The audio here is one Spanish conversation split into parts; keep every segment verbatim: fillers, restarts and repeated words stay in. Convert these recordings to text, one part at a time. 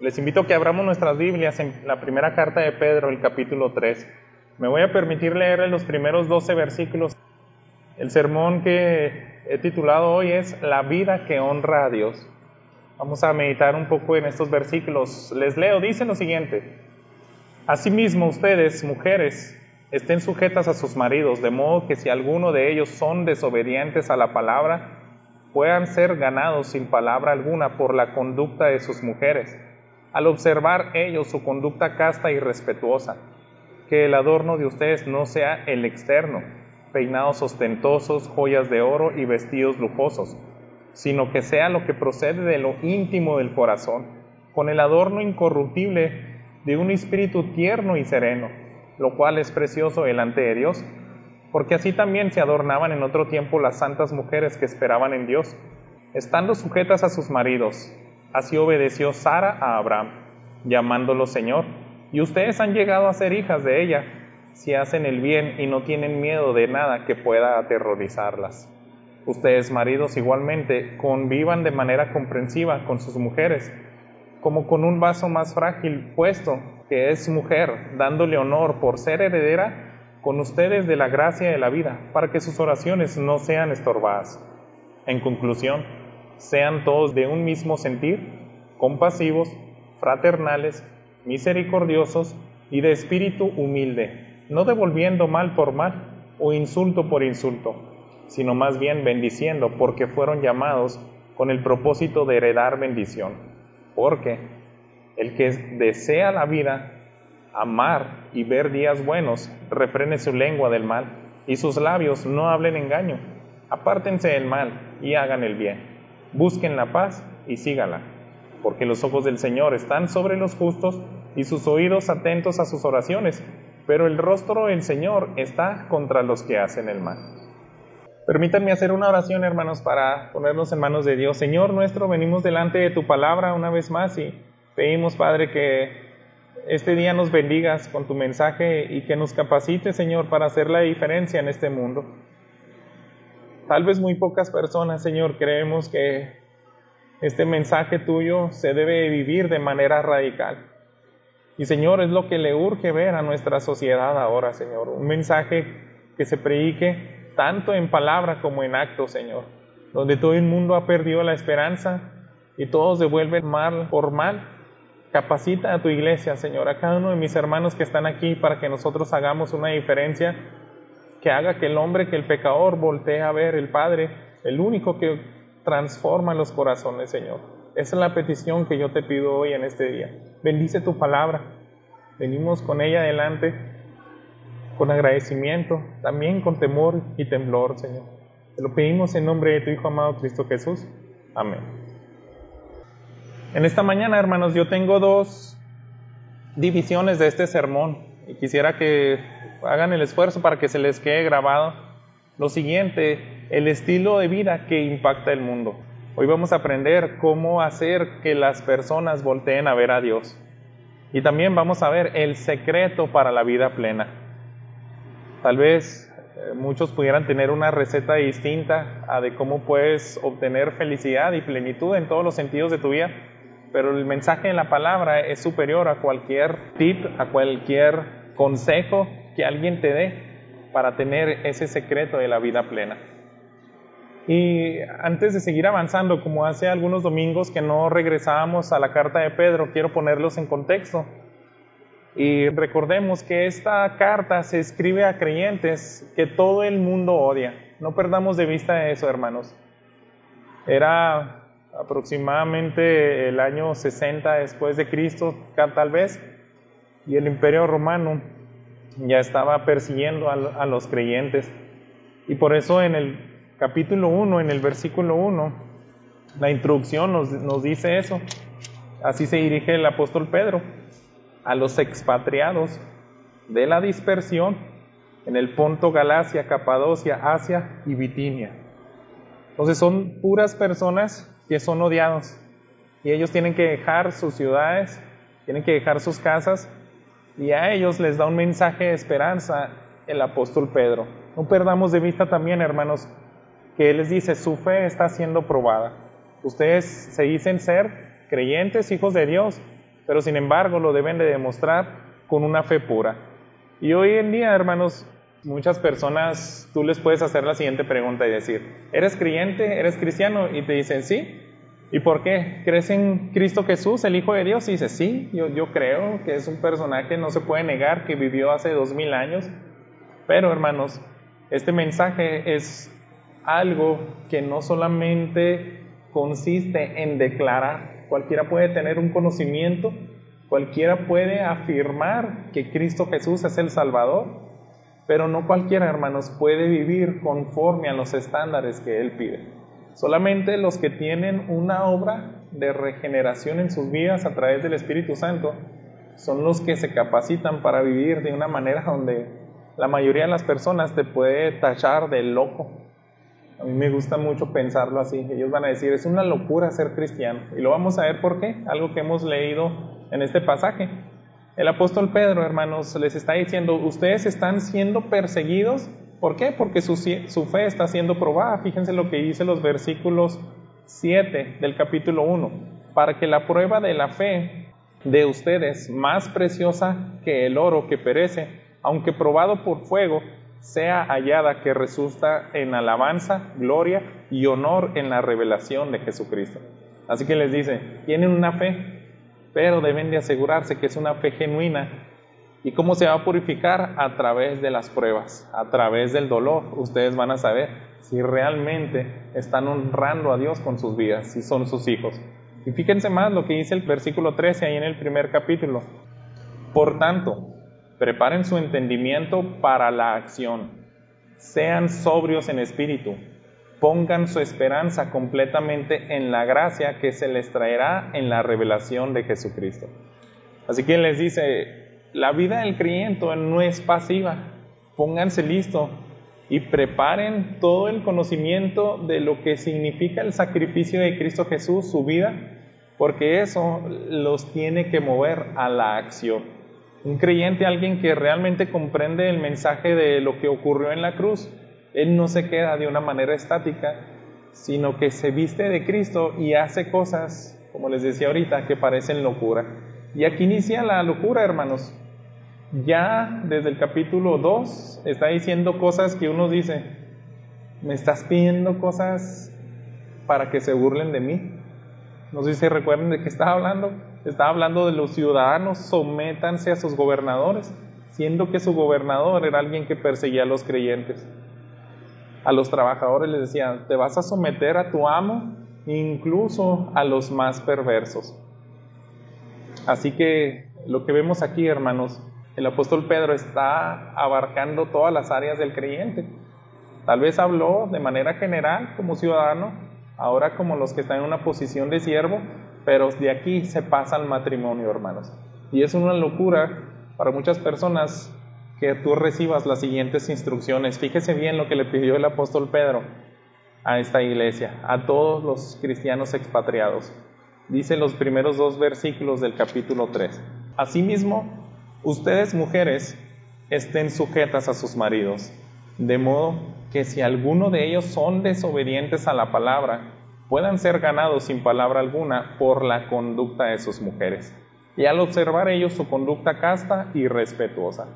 Les invito a que abramos nuestras Biblias en la primera carta de Pedro, el capítulo tres. Me voy a permitir leerles los primeros doce versículos. El sermón que he titulado hoy es La vida que honra a Dios. Vamos a meditar un poco en estos versículos. Les leo, dice lo siguiente: Asimismo ustedes, mujeres, estén sujetas a sus maridos, de modo que si alguno de ellos son desobedientes a la palabra, puedan ser ganados sin palabra alguna por la conducta de sus mujeres, al observar ellos su conducta casta y respetuosa. Que el adorno de ustedes no sea el externo, peinados ostentosos, joyas de oro y vestidos lujosos, sino que sea lo que procede de lo íntimo del corazón, con el adorno incorruptible de un espíritu tierno y sereno, lo cual es precioso delante de Dios, porque así también se adornaban en otro tiempo las santas mujeres que esperaban en Dios, estando sujetas a sus maridos. Así obedeció Sara a Abraham, llamándolo Señor, y ustedes han llegado a ser hijas de ella, si hacen el bien y no tienen miedo de nada que pueda aterrorizarlas. Ustedes, maridos, igualmente, convivan de manera comprensiva con sus mujeres, como con un vaso más frágil puesto, que es mujer, dándole honor por ser heredera con ustedes de la gracia de la vida, para que sus oraciones no sean estorbadas. En conclusión, sean todos de un mismo sentir, compasivos, fraternales, misericordiosos y de espíritu humilde, no devolviendo mal por mal o insulto por insulto, sino más bien bendiciendo, porque fueron llamados con el propósito de heredar bendición. Porque el que desea la vida, amar y ver días buenos, refrene su lengua del mal, y sus labios no hablen engaño. Apártense del mal y hagan el bien. Busquen la paz y síganla, porque los ojos del Señor están sobre los justos y sus oídos atentos a sus oraciones, pero el rostro del Señor está contra los que hacen el mal. Permítanme hacer una oración, hermanos, para ponernos en manos de Dios. Señor nuestro, venimos delante de tu palabra una vez más y pedimos, Padre, que este día nos bendigas con tu mensaje y que nos capacites, Señor, para hacer la diferencia en este mundo. Tal vez muy pocas personas, Señor, creemos que este mensaje tuyo se debe vivir de manera radical. Y, Señor, es lo que le urge ver a nuestra sociedad ahora, Señor. Un mensaje que se predique tanto en palabra como en acto, Señor. Donde todo el mundo ha perdido la esperanza y todos devuelven mal por mal. Capacita a tu iglesia, Señor, a cada uno de mis hermanos que están aquí para que nosotros hagamos una diferencia que haga que el hombre, que el pecador voltee a ver el Padre, el único que transforma los corazones, Señor. Esa es la petición que yo te pido hoy en este día. Bendice tu palabra. Venimos con ella adelante, con agradecimiento, también con temor y temblor, Señor. Te lo pedimos en nombre de tu Hijo amado Cristo Jesús. Amén. En esta mañana, hermanos, yo tengo dos divisiones de este sermón y quisiera que hagan el esfuerzo para que se les quede grabado lo siguiente: el estilo de vida que impacta el mundo. Hoy vamos a aprender cómo hacer que las personas volteen a ver a Dios. Y también vamos a ver el secreto para la vida plena. Tal vez eh, muchos pudieran tener una receta distinta a de cómo puedes obtener felicidad y plenitud en todos los sentidos de tu vida, pero el mensaje de la palabra es superior a cualquier tip, a cualquier consejo que alguien te dé para tener ese secreto de la vida plena. Y antes de seguir avanzando, como hace algunos domingos que no regresábamos a la carta de Pedro, quiero ponerlos en contexto. Y recordemos que esta carta se escribe a creyentes que todo el mundo odia. No perdamos de vista eso, hermanos. Era aproximadamente el año sesenta después de Cristo, tal vez, y el Imperio Romano ya estaba persiguiendo a, a los creyentes. Y por eso en el capítulo uno, en el versículo uno, la introducción nos, nos dice eso. Así se dirige el apóstol Pedro a los expatriados de la dispersión en el Ponto, Galacia, Capadocia, Asia y Bitinia. Entonces son puras personas que son odiados y ellos tienen que dejar sus ciudades, tienen que dejar sus casas, y a ellos les da un mensaje de esperanza el apóstol Pedro. No perdamos de vista también, hermanos, que él les dice: su fe está siendo probada. Ustedes se dicen ser creyentes, hijos de Dios, pero sin embargo lo deben de demostrar con una fe pura. Y hoy en día, hermanos, muchas personas, tú les puedes hacer la siguiente pregunta y decir, ¿eres creyente? ¿Eres cristiano? Y te dicen, sí. ¿Y por qué? ¿Crees en Cristo Jesús, el Hijo de Dios? Y dices, sí, yo, yo creo que es un personaje, no se puede negar, que vivió hace dos mil años. Pero, hermanos, este mensaje es algo que no solamente consiste en declarar. Cualquiera puede tener un conocimiento, cualquiera puede afirmar que Cristo Jesús es el Salvador, pero no cualquiera, hermanos, puede vivir conforme a los estándares que Él pide. Solamente los que tienen una obra de regeneración en sus vidas a través del Espíritu Santo son los que se capacitan para vivir de una manera donde la mayoría de las personas te puede tachar de loco. A mí me gusta mucho pensarlo así. Ellos van a decir, es una locura ser cristiano. Y lo vamos a ver por qué, algo que hemos leído en este pasaje. El apóstol Pedro, hermanos, les está diciendo, ustedes están siendo perseguidos. ¿Por qué? Porque su, su fe está siendo probada. Fíjense lo que dice los versículos siete del capítulo uno. Para que la prueba de la fe de ustedes, más preciosa que el oro que perece, aunque probado por fuego, sea hallada que resulta en alabanza, gloria y honor en la revelación de Jesucristo. Así que les dice, tienen una fe, pero deben de asegurarse que es una fe genuina. ¿Y cómo se va a purificar? A través de las pruebas, a través del dolor. Ustedes van a saber si realmente están honrando a Dios con sus vidas, si son sus hijos. Y fíjense más lo que dice el versículo trece ahí en el primer capítulo. Por tanto, preparen su entendimiento para la acción. Sean sobrios en espíritu. Pongan su esperanza completamente en la gracia que se les traerá en la revelación de Jesucristo. Así que les dice, la vida del creyente no es pasiva. Pónganse listos y preparen todo el conocimiento de lo que significa el sacrificio de Cristo Jesús, su vida, porque eso los tiene que mover a la acción. Un creyente, alguien que realmente comprende el mensaje de lo que ocurrió en la cruz, él no se queda de una manera estática, sino que se viste de Cristo y hace cosas, como les decía ahorita, que parecen locura. Y aquí inicia la locura, hermanos. Ya desde el capítulo dos está diciendo cosas que uno dice, me estás pidiendo cosas para que se burlen de mí. No sé si se recuerdan de qué estaba hablando. Estaba hablando de los ciudadanos, sométanse a sus gobernadores, siendo que su gobernador era alguien que perseguía a los creyentes. A los trabajadores les decía, te vas a someter a tu amo, incluso a los más perversos. Así que lo que vemos aquí, hermanos, el apóstol Pedro está abarcando todas las áreas del creyente. Tal vez habló de manera general como ciudadano, ahora como los que están en una posición de siervo, pero de aquí se pasa al matrimonio, hermanos. Y es una locura para muchas personas que tú recibas las siguientes instrucciones. Fíjese bien lo que le pidió el apóstol Pedro a esta iglesia, a todos los cristianos expatriados. Dice los primeros dos versículos del capítulo tres. Asimismo, ustedes mujeres estén sujetas a sus maridos, de modo que si alguno de ellos son desobedientes a la palabra, puedan ser ganados sin palabra alguna por la conducta de sus mujeres, y al observar ellos su conducta casta y respetuosa.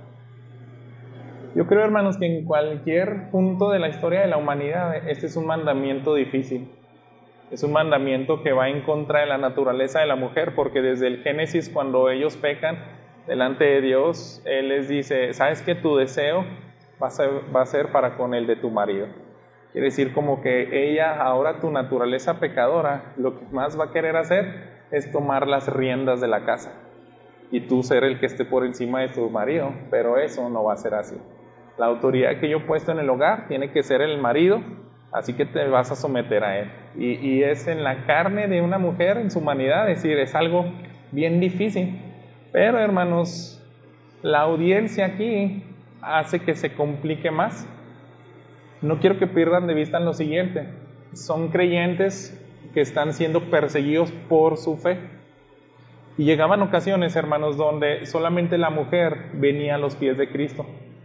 Yo creo, hermanos, que en cualquier punto de la historia de la humanidad, este es un mandamiento difícil. Es un mandamiento que va en contra de la naturaleza de la mujer, porque desde el Génesis, cuando ellos pecan delante de Dios, Él les dice, ¿sabes que tu deseo va a ser, va a ser para con el de tu marido? Quiere decir como que ella, ahora tu naturaleza pecadora, lo que más va a querer hacer es tomar las riendas de la casa y tú ser el que esté por encima de tu marido, pero eso no va a ser así. La autoridad que yo he puesto en el hogar tiene que ser el marido, así que te vas a someter a él. Y, y es en la carne de una mujer, en su humanidad, es decir, es algo bien difícil. Pero, hermanos, la audiencia aquí hace que se complique más. No quiero que pierdan de vista lo siguiente. Son creyentes que están siendo perseguidos por su fe. Y llegaban ocasiones, hermanos, donde solamente la mujer venía a los pies de Cristo.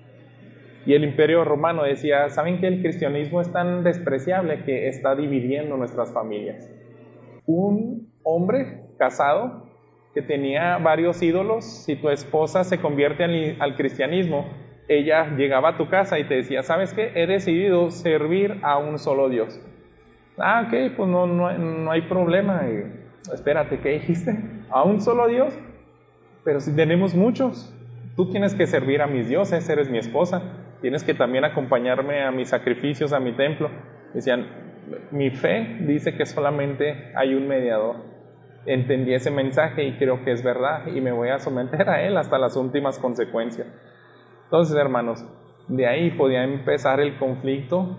Y el Imperio Romano decía, ¿saben que el cristianismo es tan despreciable que está dividiendo nuestras familias? Un hombre casado que tenía varios ídolos. Si tu esposa se convierte al, al cristianismo, ella llegaba a tu casa y te decía, ¿sabes qué? He decidido servir a un solo Dios. Ah, ok, pues no, no, no hay problema. Y, espérate, ¿qué dijiste? ¿A un solo Dios? Pero si tenemos muchos, tú tienes que servir a mis dioses, eres mi esposa, tienes que también acompañarme a mis sacrificios, a mi templo. Decían, mi fe dice que solamente hay un mediador. Entendí ese mensaje y creo que es verdad y me voy a someter a él hasta las últimas consecuencias. Entonces, hermanos, de ahí podía empezar el conflicto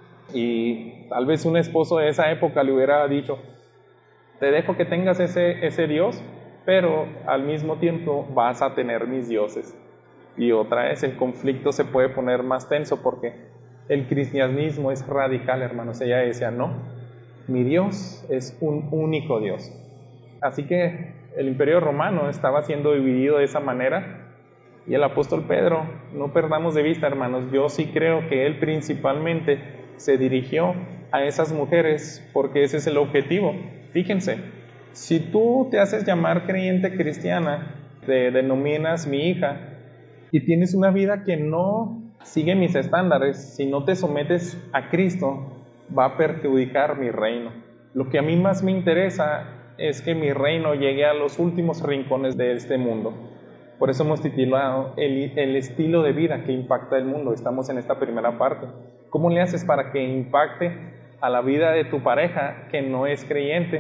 y tal vez un esposo de esa época le hubiera dicho, te dejo que tengas ese, ese Dios, pero al mismo tiempo vas a tener mis dioses. Y otra vez el conflicto se puede poner más tenso porque el cristianismo es radical, hermanos. Ella decía, no, mi Dios es un único Dios. Así que el imperio romano estaba siendo dividido de esa manera. Y el apóstol Pedro, no perdamos de vista, hermanos, yo sí creo que él principalmente se dirigió a esas mujeres porque ese es el objetivo. Fíjense, si tú te haces llamar creyente cristiana, te denominas mi hija y tienes una vida que no sigue mis estándares, si no te sometes a Cristo, va a perjudicar mi reino. Lo que a mí más me interesa es que mi reino llegue a los últimos rincones de este mundo. Por eso hemos titulado el, el estilo de vida que impacta el mundo. Estamos en esta primera parte. ¿Cómo le haces para que impacte a la vida de tu pareja que no es creyente?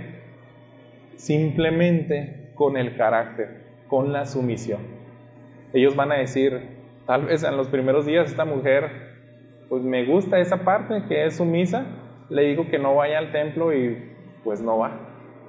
Simplemente con el carácter, con la sumisión. Ellos van a decir, tal vez en los primeros días esta mujer, pues me gusta esa parte que es sumisa, le digo que no vaya al templo y pues no va.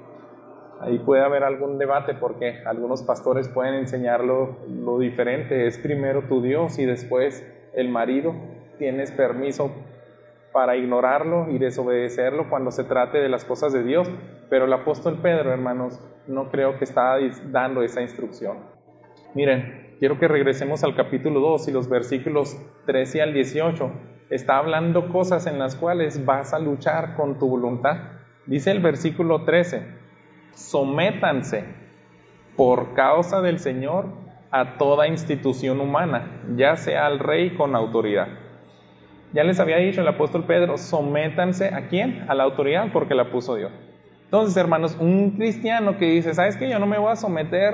Ahí puede haber algún debate porque algunos pastores pueden enseñarlo lo diferente. Es primero tu Dios y después el marido. Tienes permiso para ignorarlo y desobedecerlo cuando se trate de las cosas de Dios. Pero el apóstol Pedro, hermanos, no creo que está dando esa instrucción. Miren, quiero que regresemos al capítulo dos y los versículos trece al dieciocho. Está hablando cosas en las cuales vas a luchar con tu voluntad. Dice el versículo trece. Sométanse por causa del Señor a toda institución humana, ya sea al rey con autoridad. Ya les había dicho el apóstol Pedro, sométanse ¿a quién? A la autoridad porque la puso Dios. Entonces, hermanos, un cristiano que dice, ¿sabes qué? Yo no me voy a someter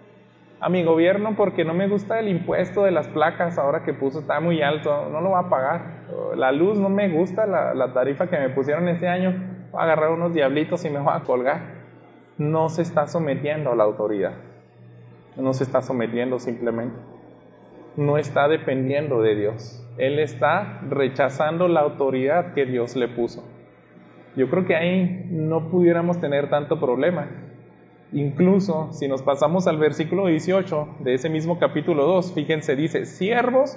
a mi gobierno porque no me gusta el impuesto de las placas ahora que puso, está muy alto, no lo voy a pagar. La luz no me gusta, la, la tarifa que me pusieron este año, voy a agarrar unos diablitos y me voy a colgar. No se está sometiendo a la autoridad, no se está sometiendo simplemente, no está dependiendo de Dios, él está rechazando la autoridad que Dios le puso. Yo creo que ahí no pudiéramos tener tanto problema. Incluso si nos pasamos al versículo dieciocho de ese mismo capítulo dos, fíjense, dice, siervos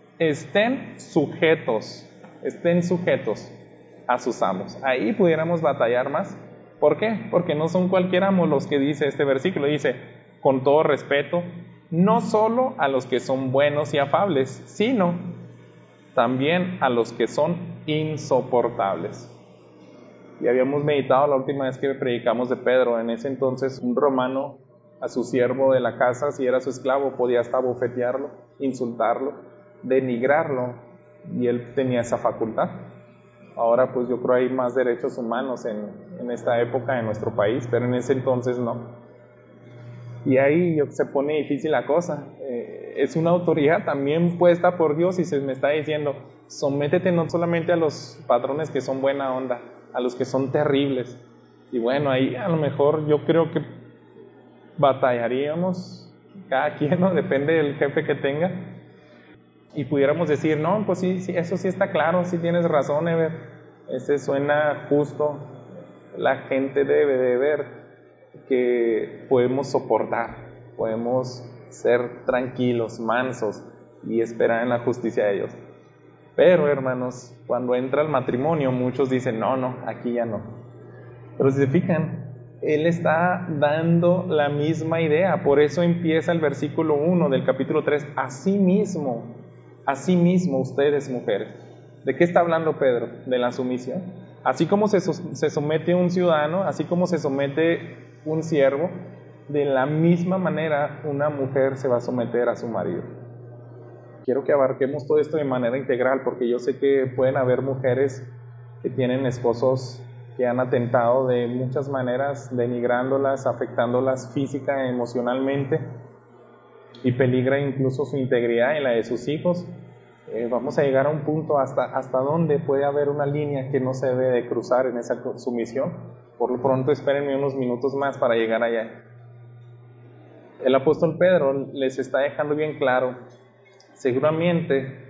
estén sujetos, estén sujetos a sus amos. Ahí pudiéramos batallar más. ¿Por qué? Porque no son cualquier amo los que dice este versículo. Dice, con todo respeto, no solo a los que son buenos y afables, sino también a los que son insoportables. Y habíamos meditado la última vez que predicamos de Pedro. En ese entonces un romano a su siervo de la casa, si era su esclavo, podía hasta bofetearlo, insultarlo, denigrarlo, y él tenía esa facultad. Ahora pues yo creo hay más derechos humanos en, en esta época en nuestro país, pero en ese entonces no. Y ahí se pone difícil la cosa. Eh, es una autoridad también puesta por Dios y se me está diciendo, sométete no solamente a los patrones que son buena onda, a los que son terribles. Y bueno, ahí a lo mejor yo creo que batallaríamos, cada quien, ¿no? Depende del jefe que tenga. Y pudiéramos decir, no, pues sí, sí, eso sí está claro, sí tienes razón, Ever, ese suena justo, la gente debe de ver que podemos soportar, podemos ser tranquilos, mansos y esperar en la justicia de Dios. Pero, hermanos, cuando entra el matrimonio, muchos dicen, no, no, aquí ya no. Pero si se fijan, él está dando la misma idea, por eso empieza el versículo uno del capítulo tres, así mismo, así mismo ustedes mujeres. ¿De qué está hablando Pedro? De la sumisión. Así como se, se somete un ciudadano, así como se somete un siervo, de la misma manera una mujer se va a someter a su marido. Quiero que abarquemos todo esto de manera integral, porque yo sé que pueden haber mujeres que tienen esposos que han atentado de muchas maneras, denigrándolas, afectándolas física y emocionalmente, y peligra incluso su integridad y la de sus hijos. Eh, vamos a llegar a un punto hasta, hasta donde puede haber una línea que no se debe de cruzar en esa sumisión. Por lo pronto espérenme unos minutos más para llegar allá. El apóstol Pedro les está dejando bien claro, seguramente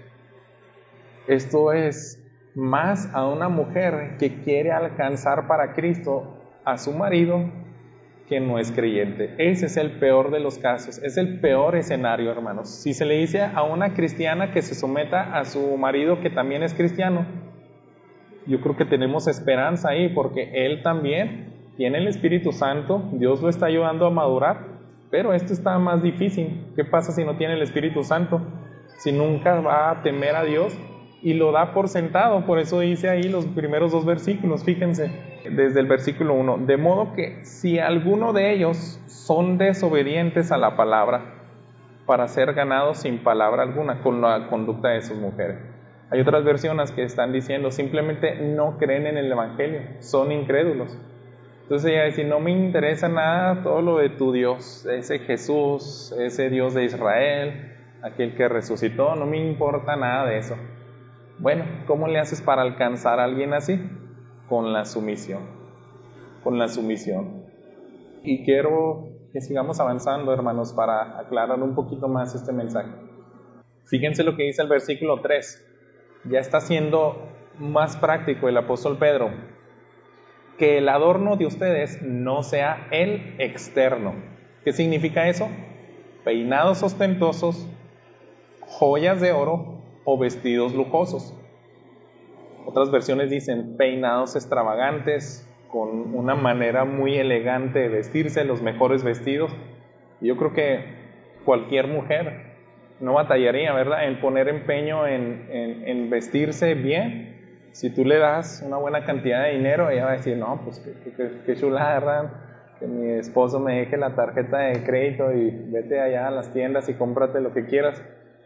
esto es más a una mujer que quiere alcanzar para Cristo a su marido que no es creyente. Ese es el peor de los casos, es el peor escenario, hermanos. Si se le dice a una cristiana que se someta a su marido que también es cristiano, yo creo que tenemos esperanza ahí, porque él también tiene el Espíritu Santo, Dios lo está ayudando a madurar, pero esto está más difícil. ¿Qué pasa si no tiene el Espíritu Santo? Si nunca va a temer a Dios y lo da por sentado. Por eso dice ahí los primeros dos versículos, fíjense, desde el versículo uno, de modo que si alguno de ellos son desobedientes a la palabra, para ser ganados sin palabra alguna con la conducta de sus mujeres. Hay otras versiones que están diciendo simplemente no creen en el Evangelio, son incrédulos. Entonces ella dice, no me interesa nada todo lo de tu Dios, ese Jesús, ese Dios de Israel, aquel que resucitó, no me importa nada de eso. Bueno, ¿cómo le haces para alcanzar a alguien así? Con la sumisión, con la sumisión. Y quiero que sigamos avanzando, hermanos, para aclarar un poquito más este mensaje. Fíjense lo que dice el versículo tres. Ya está siendo más práctico el apóstol Pedro. Que el adorno de ustedes no sea el externo. ¿Qué significa eso? Peinados ostentosos, joyas de oro o vestidos lujosos. Otras versiones dicen peinados extravagantes, con una manera muy elegante de vestirse, los mejores vestidos. Yo creo que cualquier mujer no batallaría, ¿verdad?, en poner empeño en, en, en vestirse bien. Si tú le das una buena cantidad de dinero, ella va a decir, no, pues qué, qué, qué chulada, ¿verdad?, que mi esposo me deje la tarjeta de crédito y vete allá a las tiendas y cómprate lo que quieras.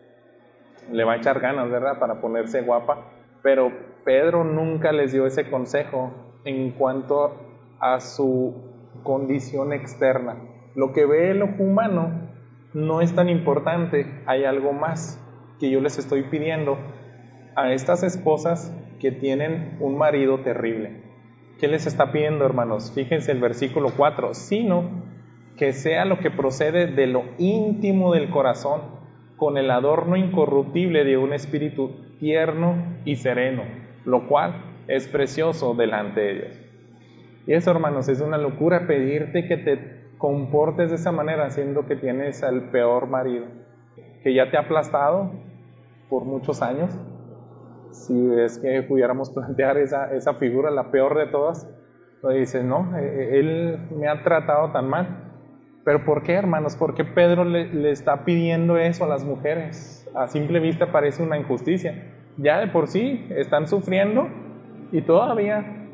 Le va a echar ganas, ¿verdad?, para ponerse guapa. Pero Pedro nunca les dio ese consejo en cuanto a su condición externa. Lo que ve el ojo humano no es tan importante. Hay algo más que yo les estoy pidiendo a estas esposas que tienen un marido terrible. ¿Qué les está pidiendo, hermanos? Fíjense el versículo cuatro. Sino que sea lo que procede de lo íntimo del corazón, con el adorno incorruptible de un espíritu tierno y sereno, lo cual es precioso delante de Dios. Y eso, hermanos, es una locura pedirte que te comportes de esa manera, siendo que tienes al peor marido, que ya te ha aplastado por muchos años. Si es que pudiéramos plantear esa, esa figura, la peor de todas, pues dices, no, él me ha tratado tan mal. ¿Pero por qué, hermanos? ¿Por qué Pedro le, le está pidiendo eso a las mujeres? A simple vista parece una injusticia. Ya de por sí están sufriendo y todavía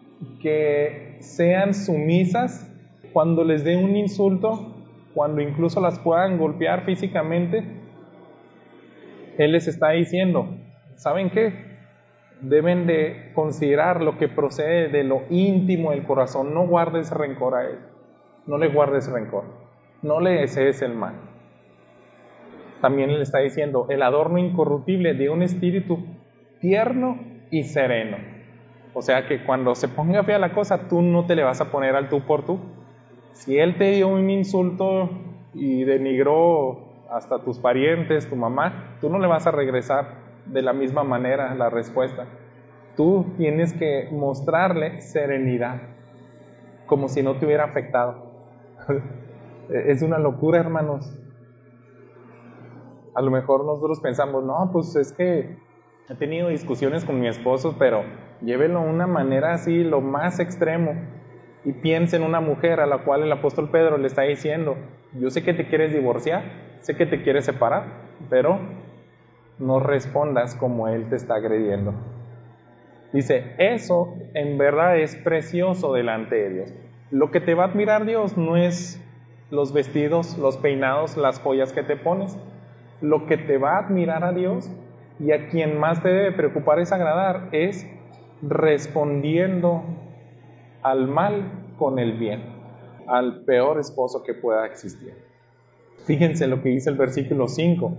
que sean sumisas cuando les dé un insulto, cuando incluso las puedan golpear físicamente. Él les está diciendo, ¿saben qué? Deben de considerar lo que procede de lo íntimo del corazón. No guardes rencor a él. No le guardes rencor, no le desees el mal. También le está diciendo el adorno incorruptible de un espíritu tierno y sereno. O sea que cuando se ponga fea la cosa, tú no te le vas a poner al tú por tú. Si él te dio un insulto y denigró hasta tus parientes, tu mamá, tú no le vas a regresar de la misma manera la respuesta. Tú tienes que mostrarle serenidad, como si no te hubiera afectado. Es una locura, hermanos. A lo mejor nosotros pensamos, no, pues es que he tenido discusiones con mi esposo, pero llévelo de una manera así, lo más extremo. Y piensa en una mujer a la cual el apóstol Pedro le está diciendo, yo sé que te quieres divorciar, sé que te quieres separar, pero no respondas como él te está agrediendo. Dice, eso en verdad es precioso delante de Dios. Lo que te va a admirar Dios no es los vestidos, los peinados, las joyas que te pones. Lo que te va a admirar a Dios y a quien más te debe preocupar es agradar, es respondiendo al mal con el bien, al peor esposo que pueda existir. Fíjense lo que dice el versículo cinco.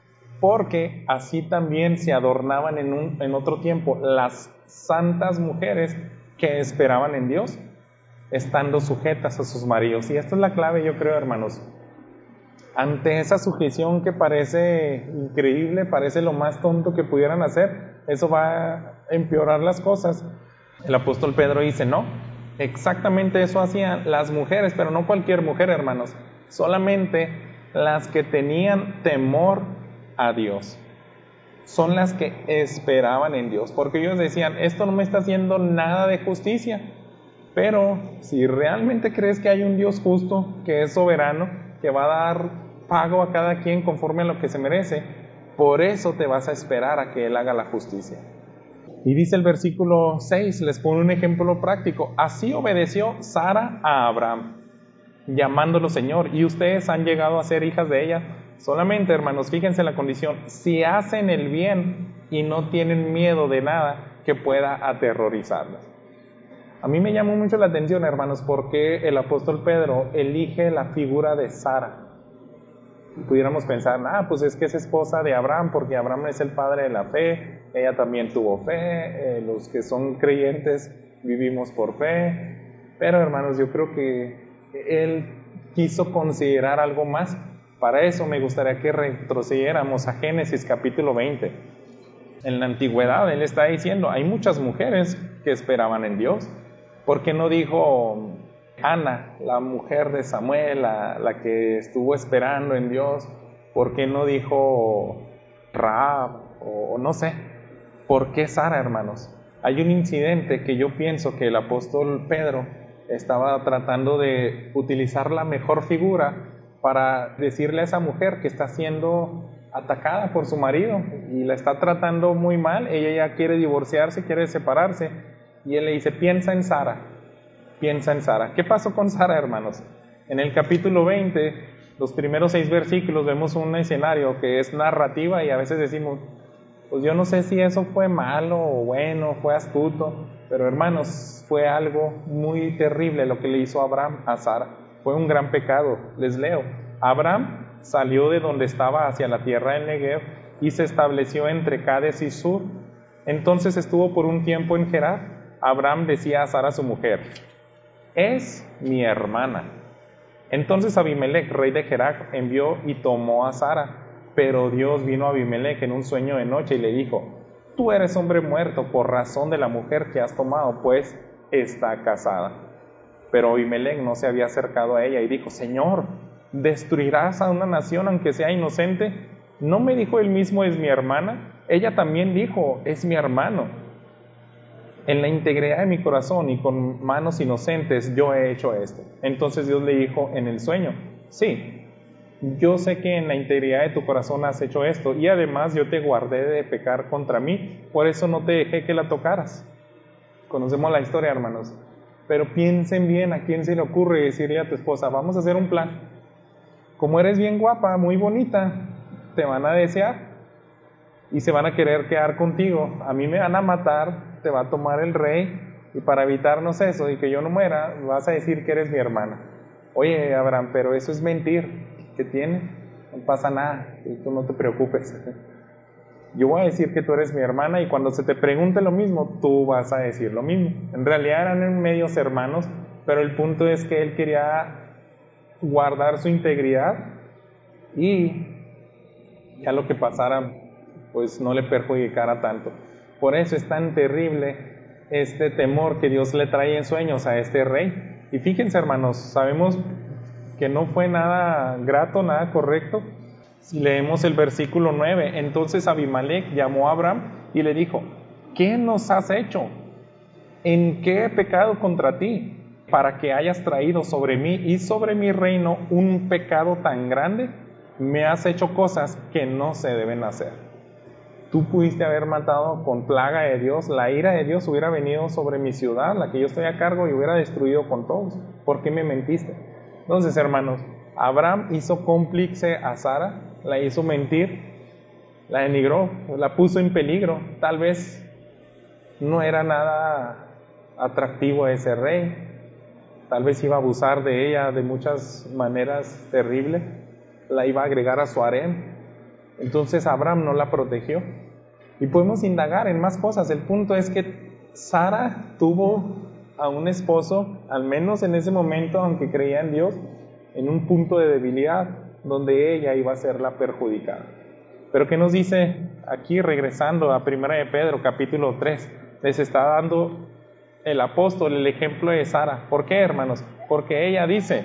Porque así también se adornaban en, un, en otro tiempo las santas mujeres que esperaban en Dios, estando sujetas a sus maridos. Y esta es la clave, yo creo, hermanos. Ante esa sujeción que parece increíble, parece lo más tonto que pudieran hacer, eso va a empeorar las cosas. El apóstol Pedro dice, no, exactamente eso hacían las mujeres, pero no cualquier mujer, hermanos, solamente las que tenían temor a Dios. Son las que esperaban en Dios, porque ellos decían, esto no me está haciendo nada de justicia, pero si realmente crees que hay un Dios justo, que es soberano, que va a dar pago a cada quien conforme a lo que se merece, por eso te vas a esperar a que Él haga la justicia. Y dice el versículo seis, les pone un ejemplo práctico. Así obedeció Sara a Abraham, llamándolo Señor, y ustedes han llegado a ser hijas de ella. Solamente, hermanos, fíjense la condición, si hacen el bien y no tienen miedo de nada que pueda aterrorizarlas. A mí me llamó mucho la atención, hermanos, porque el apóstol Pedro elige la figura de Sara. Pudiéramos pensar, ah, pues es que es esposa de Abraham, porque Abraham es el padre de la fe, ella también tuvo fe, eh, los que son creyentes vivimos por fe, pero hermanos, yo creo que él quiso considerar algo más. Para eso me gustaría que retrocediéramos a Génesis capítulo veinte. En la antigüedad él está diciendo, hay muchas mujeres que esperaban en Dios. ¿Por qué no dijo Ana, la mujer de Samuel, la, la que estuvo esperando en Dios? ¿Por qué no dijo Rahab o, o no sé? ¿Por qué Sara, hermanos? Hay un incidente que yo pienso que el apóstol Pedro estaba tratando de utilizar la mejor figura para decirle a esa mujer que está siendo atacada por su marido y la está tratando muy mal. Ella ya quiere divorciarse, quiere separarse, y él le dice, piensa en Sara, piensa en Sara. ¿Qué pasó con Sara, hermanos? En el capítulo veinte, los primeros seis versículos, vemos un escenario que es narrativa y a veces decimos, pues yo no sé si eso fue malo o bueno, fue astuto, pero hermanos, fue algo muy terrible lo que le hizo Abraham a Sara. Fue un gran pecado. Les leo. Abraham salió de donde estaba hacia la tierra del Negev y se estableció entre Cades y Sur. Entonces estuvo por un tiempo en Gerar. Abraham decía a Sara su mujer, es mi hermana. Entonces Abimelech, rey de Gerar, envió y tomó a Sara, pero Dios vino a Abimelech en un sueño de noche y le dijo, tú eres hombre muerto por razón de la mujer que has tomado, pues está casada. Pero Abimelech no se había acercado a ella y dijo, Señor, ¿destruirás a una nación aunque sea inocente? ¿No me dijo él mismo, es mi hermana? Ella también dijo, es mi hermano. En la integridad de mi corazón y con manos inocentes yo he hecho esto. Entonces Dios le dijo en el sueño, sí, yo sé que en la integridad de tu corazón has hecho esto, y además yo te guardé de pecar contra mí, por eso no te dejé que la tocaras. Conocemos la historia, hermanos, pero piensen bien a quién se le ocurre decirle a tu esposa, vamos a hacer un plan. Como eres bien guapa, muy bonita, te van a desear y se van a querer quedar contigo. A mí me van a matar, te va a tomar el rey, y para evitarnos eso y que yo no muera, vas a decir que eres mi hermana. Oye, Abraham, pero eso es mentir. ¿Qué tiene? No pasa nada, y tú no te preocupes. Yo voy a decir que tú eres mi hermana, y cuando se te pregunte lo mismo, tú vas a decir lo mismo. En realidad eran medios hermanos, pero el punto es que él quería guardar su integridad y ya lo que pasara pues no le perjudicara tanto. Por eso es tan terrible este temor que Dios le trae en sueños a este rey. Y fíjense, hermanos, sabemos que no fue nada grato, nada correcto. Si leemos el versículo nueve, entonces Abimelech llamó a Abraham y le dijo, ¿qué nos has hecho? ¿En qué he pecado contra ti, para que hayas traído sobre mí y sobre mi reino un pecado tan grande? Me has hecho cosas que no se deben hacer. Tú pudiste haber matado con plaga de Dios, la ira de Dios hubiera venido sobre mi ciudad, la que yo estoy a cargo, y hubiera destruido con todos. ¿Por qué me mentiste? Entonces, hermanos, Abraham hizo cómplice a Sara, la hizo mentir, la denigró, la puso en peligro. Tal vez no era nada atractivo ese rey, tal vez iba a abusar de ella de muchas maneras terribles, la iba a agregar a su harén. Entonces Abraham no la protegió. Y podemos indagar en más cosas. El punto es que Sara tuvo a un esposo, al menos en ese momento, aunque creía en Dios, en un punto de debilidad, donde ella iba a ser la perjudicada. Pero ¿qué nos dice aquí, regresando a primera de Pedro, capítulo tres? Les está dando el apóstol el ejemplo de Sara. ¿Por qué, hermanos? Porque ella dice: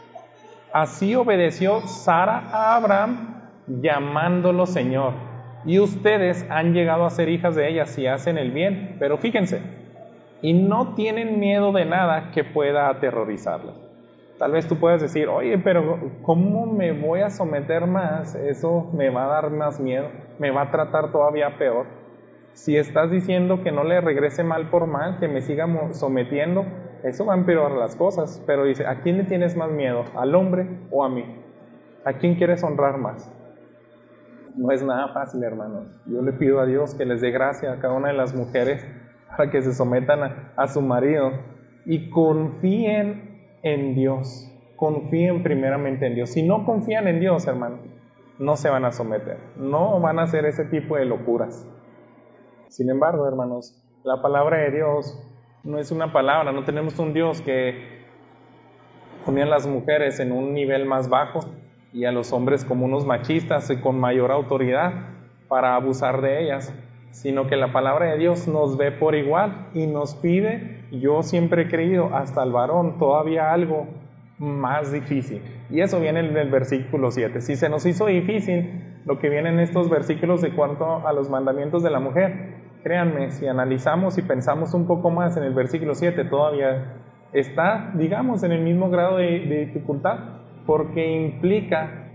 así obedeció Sara a Abraham, llamándolo Señor. Y ustedes han llegado a ser hijas de ella si hacen el bien. Pero fíjense, y no tienen miedo de nada que pueda aterrorizarlas. Tal vez tú puedas decir: oye, pero ¿cómo me voy a someter más? Eso me va a dar más miedo, me va a tratar todavía peor. Si estás diciendo que no le regrese mal por mal, que me siga sometiendo, eso va a empeorar las cosas. Pero dice: ¿a quién le tienes más miedo? ¿Al hombre o a mí? ¿A quién quieres honrar más? No es nada fácil, hermanos. Yo le pido a Dios que les dé gracia a cada una de las mujeres para que se sometan a, a su marido y confíen en Dios. Confíen primeramente en Dios. Si no confían en Dios, hermano, no se van a someter, no van a hacer ese tipo de locuras. Sin embargo, hermanos, la palabra de Dios no es una palabra. No tenemos un Dios que ponía a las mujeres en un nivel más bajo y a los hombres como unos machistas y con mayor autoridad para abusar de ellas, sino que la palabra de Dios nos ve por igual y nos pide, yo siempre he creído, hasta el varón, todavía algo más difícil. Y eso viene en el versículo siete. Si se nos hizo difícil lo que viene en estos versículos de cuanto a los mandamientos de la mujer, créanme, si analizamos y pensamos un poco más en el versículo siete, todavía está, digamos, en el mismo grado de, de dificultad, porque implica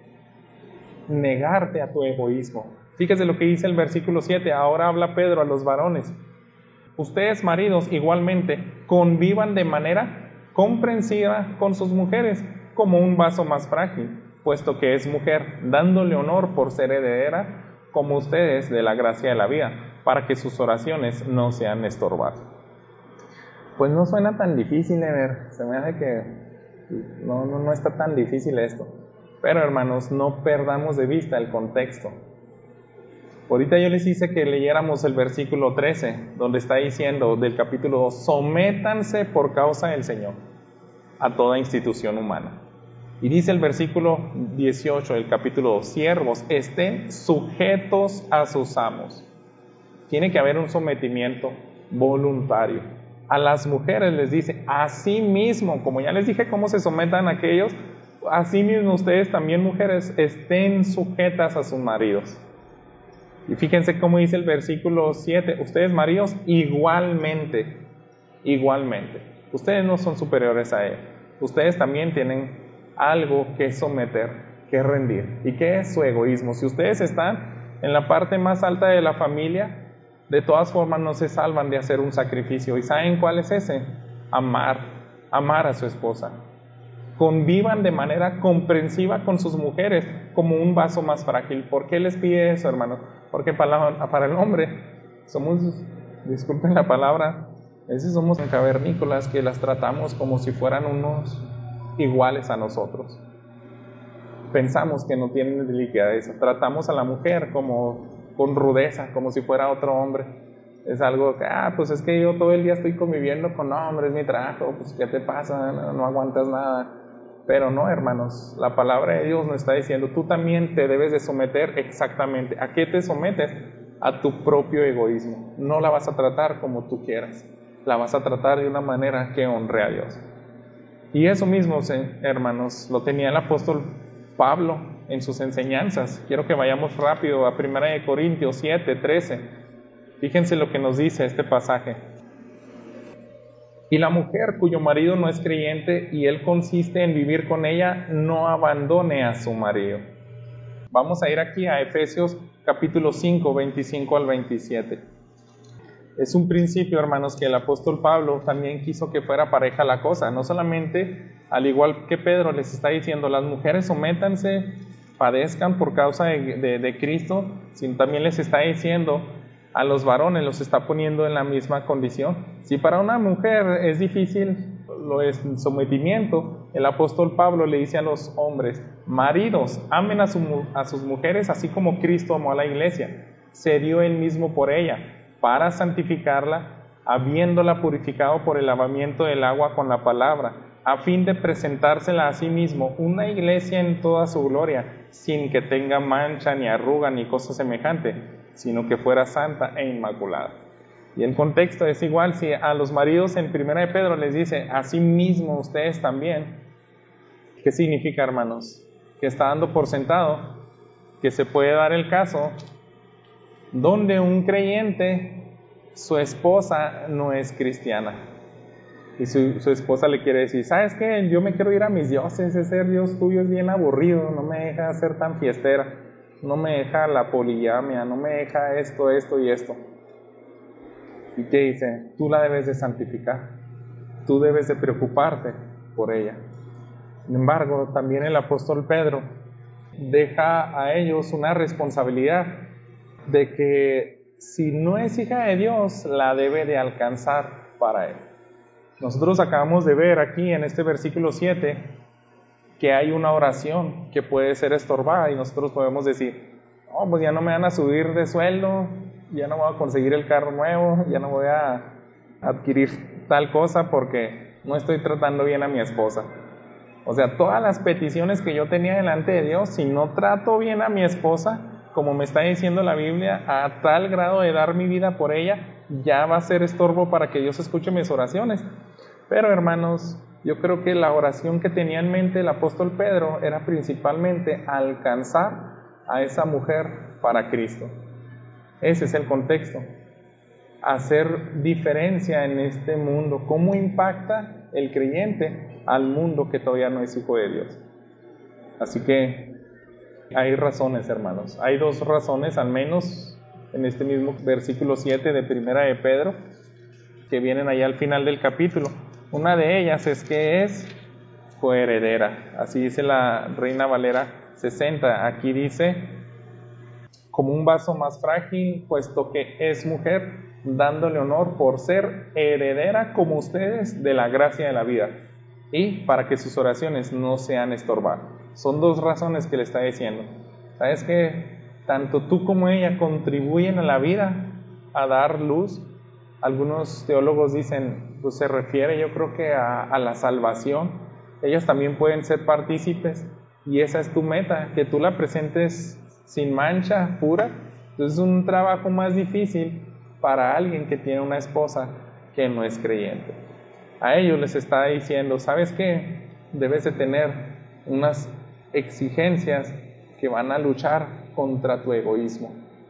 negarte a tu egoísmo. Fíjese lo que dice el versículo siete. Ahora habla Pedro a los varones: ustedes, maridos, igualmente convivan de manera comprensiva con sus mujeres, como un vaso más frágil, puesto que es mujer, dándole honor por ser heredera, como ustedes, de la gracia de la vida, para que sus oraciones no sean estorbadas. Pues no suena tan difícil, de ver. Se me hace que no, no, no está tan difícil esto. Pero, hermanos, no perdamos de vista el contexto. Ahorita yo les hice que leyéramos el versículo trece, donde está diciendo del capítulo dos: sométanse por causa del Señor a toda institución humana. Y dice el versículo dieciocho del capítulo dos: siervos, estén sujetos a sus amos. Tiene que haber un sometimiento voluntario. A las mujeres les dice: así mismo, como ya les dije cómo se sometan aquellos, así mismo ustedes también, mujeres, estén sujetas a sus maridos. Y fíjense cómo dice el versículo siete: ustedes, maridos, igualmente, igualmente. Ustedes no son superiores a él. Ustedes también tienen algo que someter, que rendir. ¿Y qué es su egoísmo? Si ustedes están en la parte más alta de la familia, de todas formas no se salvan de hacer un sacrificio. ¿Y saben cuál es ese? Amar, amar a su esposa. Convivan de manera comprensiva con sus mujeres, como un vaso más frágil. ¿Por qué les pide eso, hermanos? Porque para, para el hombre somos, disculpen la palabra, a veces somos cavernícolas que las tratamos como si fueran unos iguales a nosotros. Pensamos que no tienen delicadeza. Tratamos a la mujer como con rudeza, como si fuera otro hombre. Es algo que, ah, pues es que yo todo el día estoy conviviendo con hombres, mi trabajo, pues ¿qué te pasa? No, no aguantas nada. Pero no, hermanos, la palabra de Dios nos está diciendo: tú también te debes de someter exactamente. ¿A qué te sometes? A tu propio egoísmo. No la vas a tratar como tú quieras, la vas a tratar de una manera que honre a Dios. Y eso mismo, hermanos, lo tenía el apóstol Pablo en sus enseñanzas. Quiero que vayamos rápido a primera de Corintios siete, trece. Fíjense lo que nos dice este pasaje. Y la mujer cuyo marido no es creyente y él consiste en vivir con ella, no abandone a su marido. Vamos a ir aquí a Efesios capítulo cinco, veinticinco al veintisiete. Es un principio, hermanos, que el apóstol Pablo también quiso que fuera pareja la cosa. No solamente, al igual que Pedro les está diciendo, las mujeres sométanse, padezcan por causa de, de, de Cristo, sino también les está diciendo a los varones, los está poniendo en la misma condición. Si para una mujer es difícil lo es el sometimiento, el apóstol Pablo le dice a los hombres: maridos, amen a, su, a sus mujeres así como Cristo amó a la iglesia, se dio él mismo por ella, para santificarla, habiéndola purificado por el lavamiento del agua con la palabra, a fin de presentársela a sí mismo una iglesia en toda su gloria, sin que tenga mancha, ni arruga, ni cosa semejante, sino que fuera santa e inmaculada. Y el contexto es igual. Si a los maridos en primera de Pedro les dice, así mismo ustedes también, ¿qué significa, hermanos? Que está dando por sentado que se puede dar el caso donde un creyente, su esposa no es cristiana, y su, su esposa le quiere decir, ¿sabes qué? Yo me quiero ir a mis dioses, ese Dios tuyo es bien aburrido, no me deja ser tan fiestera, no me deja la poligamia, no me deja esto, esto y esto. ¿Y qué dice? Tú la debes de santificar, tú debes de preocuparte por ella. Sin embargo, también el apóstol Pedro deja a ellos una responsabilidad de que si no es hija de Dios, la debe de alcanzar para él. Nosotros acabamos de ver aquí en este versículo siete que hay una oración que puede ser estorbada, y nosotros podemos decir, no, pues ya no me van a subir de sueldo, ya no voy a conseguir el carro nuevo, ya no voy a adquirir tal cosa porque no estoy tratando bien a mi esposa. O sea, todas las peticiones que yo tenía delante de Dios, si no trato bien a mi esposa, como me está diciendo la Biblia, a tal grado de dar mi vida por ella, ya va a ser estorbo para que Dios escuche mis oraciones. Pero, hermanos, yo creo que la oración que tenía en mente el apóstol Pedro era principalmente alcanzar a esa mujer para Cristo. Ese es el contexto. Hacer diferencia en este mundo. ¿Cómo impacta el creyente al mundo que todavía no es hijo de Dios? Así que hay razones, hermanos. Hay dos razones, al menos, en este mismo versículo siete de primera de Pedro, que vienen ahí al final del capítulo. Una de ellas es que es coheredera. Así dice la Reina Valera sesenta. Aquí dice, como un vaso más frágil, puesto que es mujer, dándole honor por ser heredera como ustedes de la gracia de la vida, y para que sus oraciones no sean estorbadas. Son dos razones que le está diciendo. ¿Sabes qué? Tanto tú como ella contribuyen a la vida, a dar luz. Algunos teólogos dicen, pues se refiere yo creo que a, a la salvación. Ellas también pueden ser partícipes, y esa es tu meta, que tú la presentes sin mancha, pura. Entonces es un trabajo más difícil para alguien que tiene una esposa que no es creyente. A ellos les está diciendo, ¿sabes qué? Debes de tener unas exigencias que van a luchar contra tu egoísmo.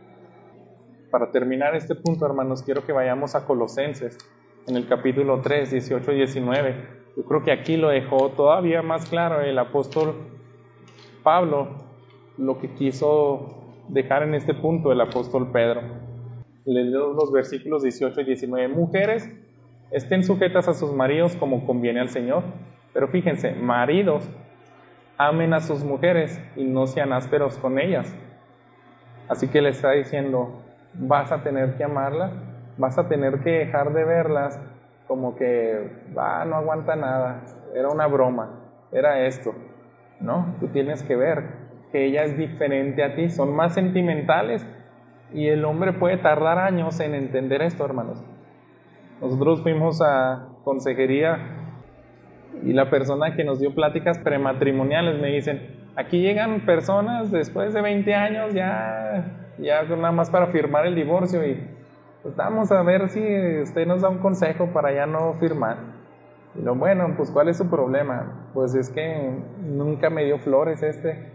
Para terminar este punto, hermanos, quiero que vayamos a Colosenses, en el capítulo tres, dieciocho y diecinueve. Yo creo que aquí lo dejó todavía más claro el apóstol Pablo, lo que quiso dejar en este punto el apóstol Pedro. Le leo los versículos dieciocho y diecinueve. Mujeres, estén sujetas a sus maridos como conviene al Señor. Pero fíjense, maridos, amen a sus mujeres y no sean ásperos con ellas. Así que le está diciendo, vas a tener que amarlas, vas a tener que dejar de verlas como que, ah, no aguanta nada, era una broma, era esto. No, tú tienes que ver que ella es diferente a ti, son más sentimentales, y el hombre puede tardar años en entender esto, hermanos. Nosotros fuimos a consejería y la persona que nos dio pláticas prematrimoniales me dicen, aquí llegan personas después de veinte años ya, ya nada más para firmar el divorcio, y pues vamos a ver si usted nos da un consejo para ya no firmar. Y lo bueno, pues ¿cuál es su problema? Pues es que nunca me dio flores este.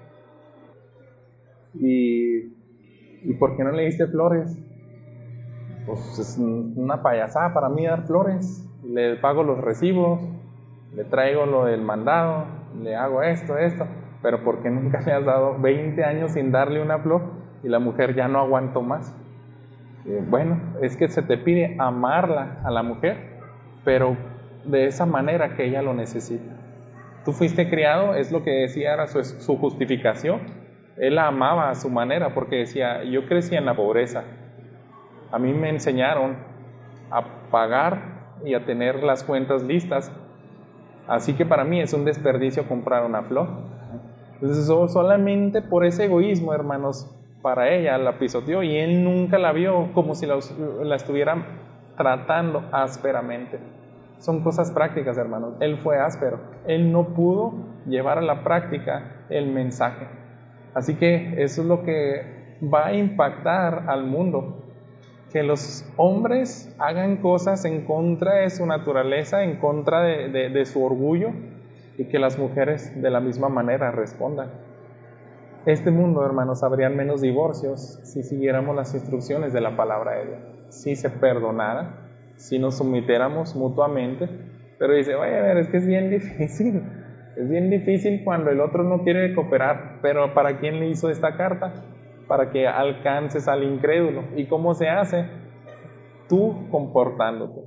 Y, ¿y por qué no le diste flores? Pues es una payasada para mí dar flores. Le pago los recibos, le traigo lo del mandado, le hago esto, esto, pero ¿por qué nunca le has dado veinte años sin darle una flor? Y la mujer ya no aguantó más. Eh, bueno, es que se te pide amarla a la mujer, pero de esa manera que ella lo necesita. Tú fuiste criado, es lo que decía, era su, su justificación. Él la amaba a su manera porque decía, yo crecí en la pobreza. A mí me enseñaron a pagar y a tener las cuentas listas. Así que para mí es un desperdicio comprar una flor. Entonces solamente por ese egoísmo, hermanos, para ella la pisoteó y él nunca la vio como si la, la estuvieran tratando ásperamente. Son cosas prácticas, hermanos. Él fue áspero. Él no pudo llevar a la práctica el mensaje. Así que eso es lo que va a impactar al mundo. Que los hombres hagan cosas en contra de su naturaleza, en contra de, de, de su orgullo, y que las mujeres de la misma manera respondan. Este mundo, hermanos, habrían menos divorcios si siguiéramos las instrucciones de la palabra de Dios, si se perdonara, si nos sometiéramos mutuamente. Pero dice, oye, a ver, es que es bien difícil, es bien difícil cuando el otro no quiere cooperar. Pero ¿para quién le hizo esta carta? Para que alcances al incrédulo. ¿Y cómo se hace? Tú comportándote.